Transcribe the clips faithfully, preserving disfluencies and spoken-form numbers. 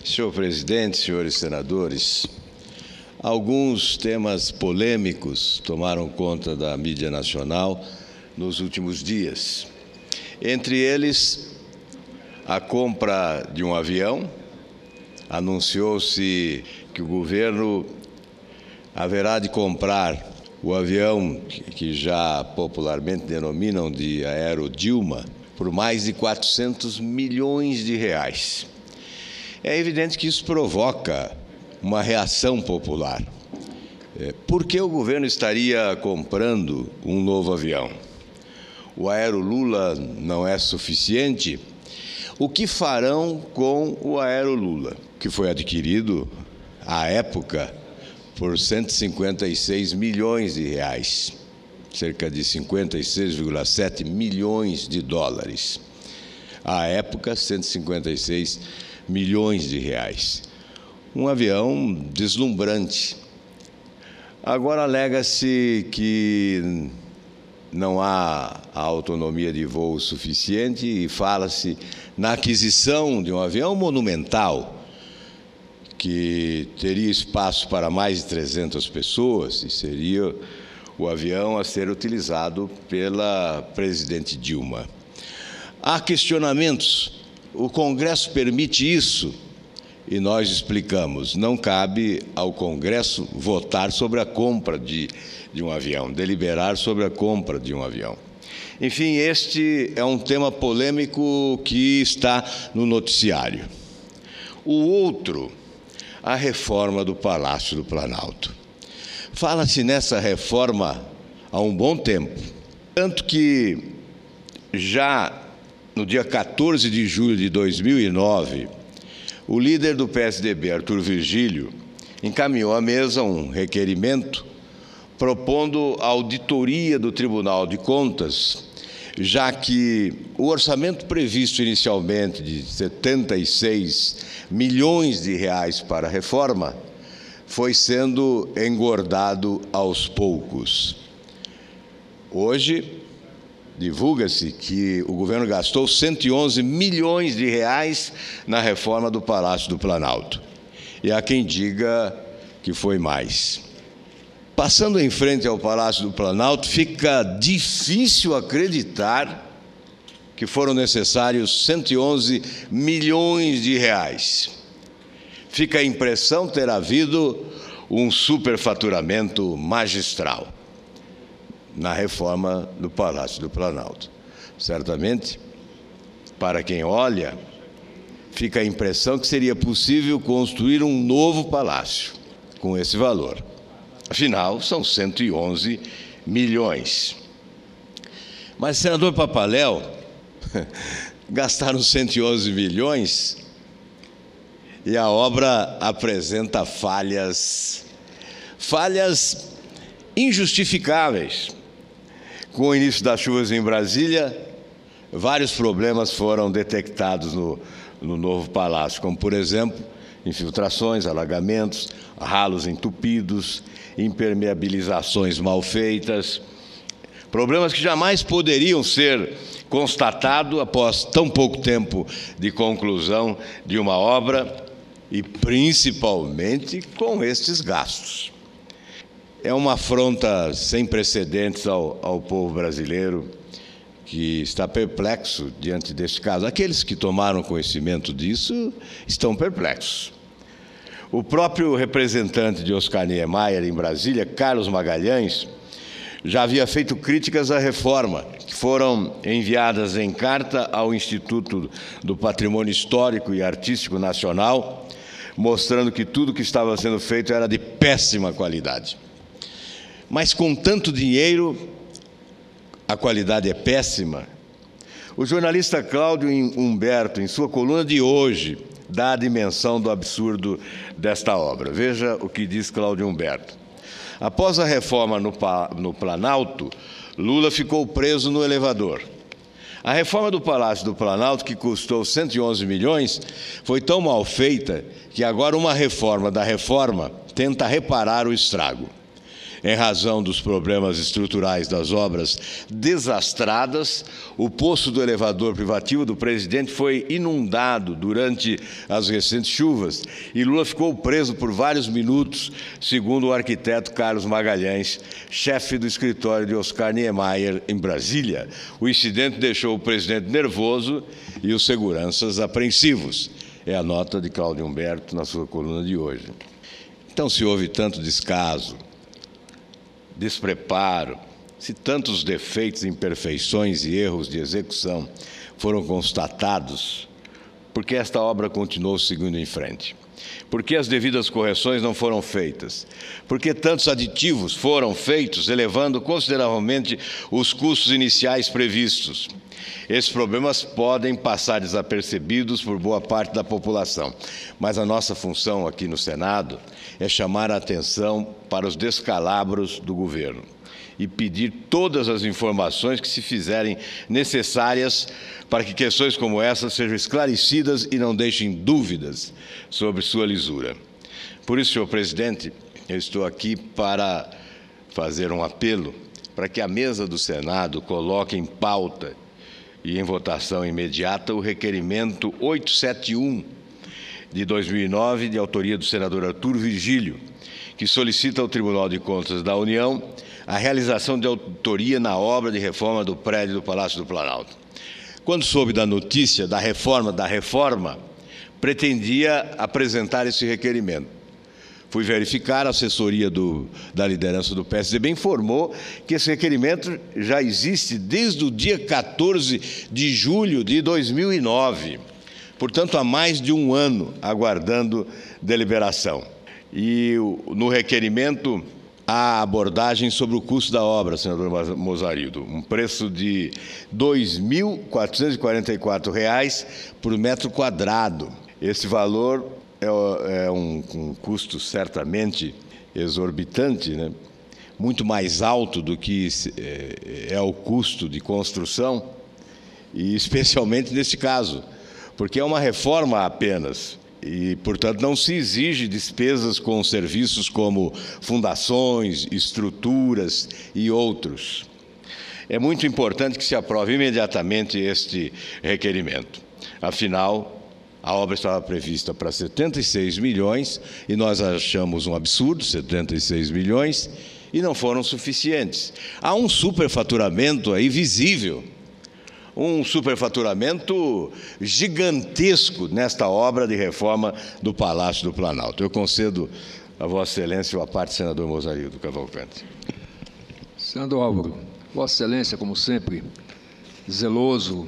Senhor presidente, senhores senadores, alguns temas polêmicos tomaram conta da mídia nacional nos últimos dias. Entre eles, a compra de um avião. Anunciou-se que o governo haverá de comprar o avião que já popularmente denominam de Aero-Dilma por mais de quatrocentos milhões de reais. É evidente que isso provoca uma reação popular. Por que o governo estaria comprando um novo avião? O Aero-Lula não é suficiente? O que farão com o Aero-Lula, que foi adquirido, à época, por cento e cinquenta e seis milhões de reais, cerca de cinquenta e seis vírgula sete milhões de dólares. À época, cento e cinquenta e seis milhões de reais. Um avião deslumbrante. Agora alega-se que não há a autonomia de voo suficiente e fala-se na aquisição de um avião monumental que teria espaço para mais de trezentas pessoas e seria o avião a ser utilizado pela presidente Dilma. Há questionamentos. O Congresso permite isso? E nós explicamos, não cabe ao Congresso votar sobre a compra de, de um avião, deliberar sobre a compra de um avião. Enfim, este é um tema polêmico que está no noticiário. O outro, a reforma do Palácio do Planalto. Fala-se nessa reforma há um bom tempo, tanto que já no dia quatorze de julho de dois mil e nove, o líder do P S D B, Arthur Virgílio, encaminhou à mesa um requerimento propondo a auditoria do Tribunal de Contas, já que o orçamento previsto inicialmente de setenta e seis milhões de reais para a reforma foi sendo engordado aos poucos. Hoje, divulga-se que o governo gastou cento e onze milhões de reais na reforma do Palácio do Planalto. E há quem diga que foi mais. Passando em frente ao Palácio do Planalto, fica difícil acreditar que foram necessários cento e onze milhões de reais. Fica a impressão ter havido um superfaturamento magistral na reforma do Palácio do Planalto. Certamente, para quem olha, fica a impressão que seria possível construir um novo palácio com esse valor. Afinal, são cento e onze milhões. Mas, senador Papaléu, gastaram cento e onze milhões e a obra apresenta falhas, falhas injustificáveis. Com o início das chuvas em Brasília, vários problemas foram detectados no, no novo palácio, como, por exemplo, infiltrações, alagamentos, ralos entupidos, impermeabilizações mal feitas, problemas que jamais poderiam ser constatados após tão pouco tempo de conclusão de uma obra e, principalmente, com estes gastos. É uma afronta sem precedentes ao, ao povo brasileiro que está perplexo diante deste caso. Aqueles que tomaram conhecimento disso estão perplexos. O próprio representante de Oscar Niemeyer em Brasília, Carlos Magalhães, já havia feito críticas à reforma, que foram enviadas em carta ao Instituto do Patrimônio Histórico e Artístico Nacional, mostrando que tudo que estava sendo feito era de péssima qualidade. Mas com tanto dinheiro, a qualidade é péssima. O jornalista Cláudio Humberto, em sua coluna de hoje, dá a dimensão do absurdo desta obra. Veja o que diz Cláudio Humberto. Após a reforma no, no Planalto, Lula ficou preso no elevador. A reforma do Palácio do Planalto, que custou cento e onze milhões, foi tão mal feita que agora uma reforma da reforma tenta reparar o estrago. Em razão dos problemas estruturais das obras desastradas, o poço do elevador privativo do presidente foi inundado durante as recentes chuvas e Lula ficou preso por vários minutos, segundo o arquiteto Carlos Magalhães, chefe do escritório de Oscar Niemeyer, em Brasília. O incidente deixou o presidente nervoso e os seguranças apreensivos. É a nota de Cláudio Humberto na sua coluna de hoje. Então, se houve tanto descaso, despreparo, se tantos defeitos, imperfeições e erros de execução foram constatados, por que esta obra continuou seguindo em frente? Por que as devidas correções não foram feitas? Por que tantos aditivos foram feitos, elevando consideravelmente os custos iniciais previstos? Esses problemas podem passar desapercebidos por boa parte da população, mas a nossa função aqui no Senado é chamar a atenção para os descalabros do governo e pedir todas as informações que se fizerem necessárias para que questões como essa sejam esclarecidas e não deixem dúvidas sobre sua lisura. Por isso, senhor presidente, eu estou aqui para fazer um apelo para que a mesa do Senado coloque em pauta e em votação imediata o requerimento oitocentos e setenta e um de dois mil e nove, de autoria do senador Arthur Virgílio, que solicita ao Tribunal de Contas da União a realização de auditoria na obra de reforma do prédio do Palácio do Planalto. Quando soube da notícia da reforma da reforma, pretendia apresentar esse requerimento. Fui verificar, a assessoria do, da liderança do P S D B informou que esse requerimento já existe desde o dia quatorze de julho de dois mil e nove, portanto, há mais de um ano aguardando deliberação. E no requerimento há abordagem sobre o custo da obra, senador Mozarildo, um preço de dois mil quatrocentos e quarenta e quatro reais por metro quadrado. Esse valor é um, um custo certamente exorbitante, né? Muito mais alto do que é, é o custo de construção, e especialmente neste caso, porque é uma reforma apenas. E, portanto, não se exige despesas com serviços como fundações, estruturas e outros. É muito importante que se aprove imediatamente este requerimento. Afinal, a obra estava prevista para setenta e seis milhões e nós achamos um absurdo, setenta e seis milhões, e não foram suficientes. Há um superfaturamento aí visível. Um superfaturamento gigantesco nesta obra de reforma do Palácio do Planalto. Eu concedo a Vossa Excelência a parte do senador Mozarildo Cavalcante. Senador Álvaro, Vossa Excelência, como sempre, zeloso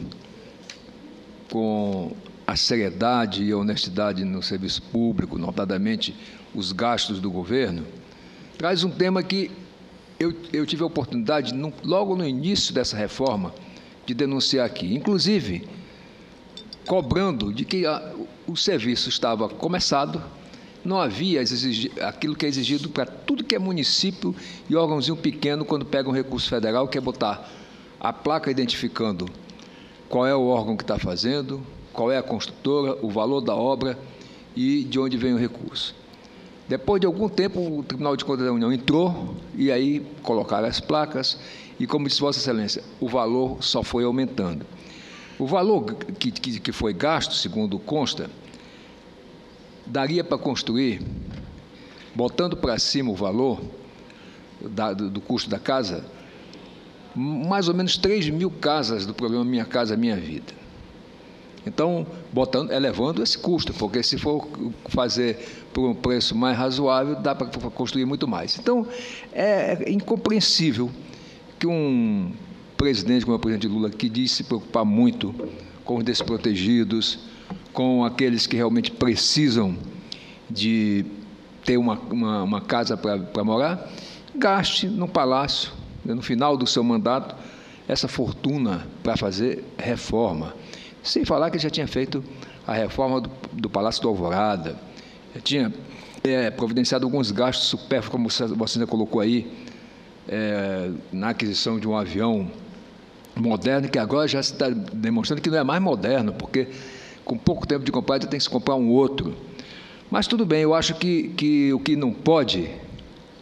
com a seriedade e a honestidade no serviço público, notadamente os gastos do governo, traz um tema que eu, eu tive a oportunidade, no, logo no início dessa reforma, de denunciar aqui, inclusive cobrando de que a, o serviço estava começado, não havia exigi, aquilo que é exigido para tudo que é município e órgãozinho pequeno quando pega um recurso federal, que é botar a placa identificando qual é o órgão que está fazendo, qual é a construtora, o valor da obra e de onde vem o recurso. Depois de algum tempo, o Tribunal de Contas da União entrou e aí colocaram as placas e, como disse Vossa Excelência, o valor só foi aumentando. O valor que, que, que foi gasto, segundo consta, daria para construir, botando para cima o valor da, do, do custo da casa, mais ou menos três mil casas do programa Minha Casa Minha Vida. Então, botando, elevando esse custo, porque se for fazer por um preço mais razoável, dá para construir muito mais. Então, é incompreensível que um presidente como o presidente Lula, que diz se preocupar muito com os desprotegidos, com aqueles que realmente precisam de ter uma, uma, uma casa para morar, gaste no palácio, no final do seu mandato, essa fortuna para fazer reforma. Sem falar que já tinha feito a reforma do, do Palácio do Alvorada, já tinha é, providenciado alguns gastos supérfluos, como você já colocou aí, é, na aquisição de um avião moderno, que agora já está demonstrando que não é mais moderno, porque com pouco tempo de comprar já tem que se comprar um outro. Mas tudo bem, eu acho que, que o que não pode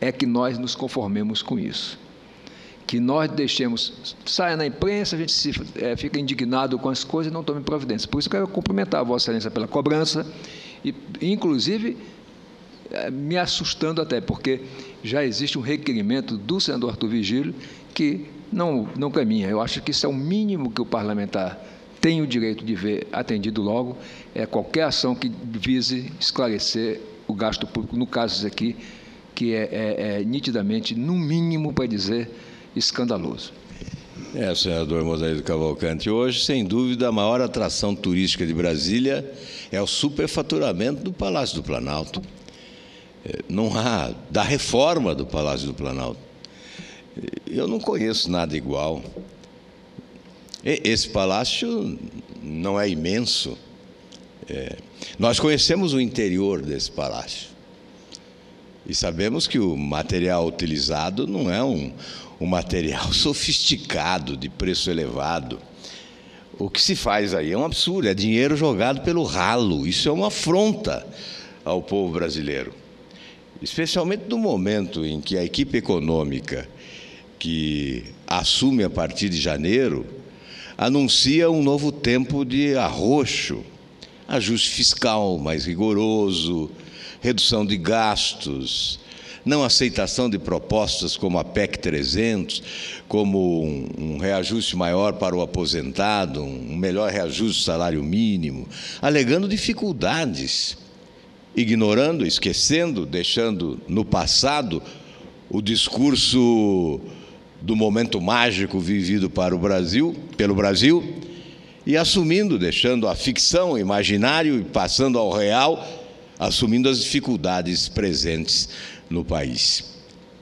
é que nós nos conformemos com isso. Que nós deixemos, saia na imprensa, a gente se, é, fica indignado com as coisas e não tome providência. Por isso eu quero cumprimentar a Vossa Excelência pela cobrança, e, inclusive, é, me assustando até, porque já existe um requerimento do senador Arthur Vigílio que não, não caminha. Eu acho que isso é o mínimo que o parlamentar tem o direito de ver atendido logo, é qualquer ação que vise esclarecer o gasto público, no caso aqui, que é, é, é nitidamente, no mínimo, para dizer, escandaloso. É, senador Mosaído Cavalcante, hoje, sem dúvida, a maior atração turística de Brasília é o superfaturamento do Palácio do Planalto. Não há, da reforma do Palácio do Planalto. Eu não conheço nada igual. Esse palácio não é imenso. É, nós conhecemos o interior desse palácio e sabemos que o material utilizado não é um, um material sofisticado, de preço elevado. O que se faz aí é um absurdo, é dinheiro jogado pelo ralo. Isso é uma afronta ao povo brasileiro, especialmente no momento em que a equipe econômica que assume a partir de janeiro anuncia um novo tempo de arroxo, ajuste fiscal mais rigoroso, redução de gastos, não aceitação de propostas como a P E C trezentos, como um, um reajuste maior para o aposentado, um melhor reajuste do salário mínimo, alegando dificuldades, ignorando, esquecendo, deixando no passado o discurso do momento mágico vivido para o Brasil, pelo Brasil, e assumindo, deixando a ficção, o imaginário e passando ao real, assumindo as dificuldades presentes no país.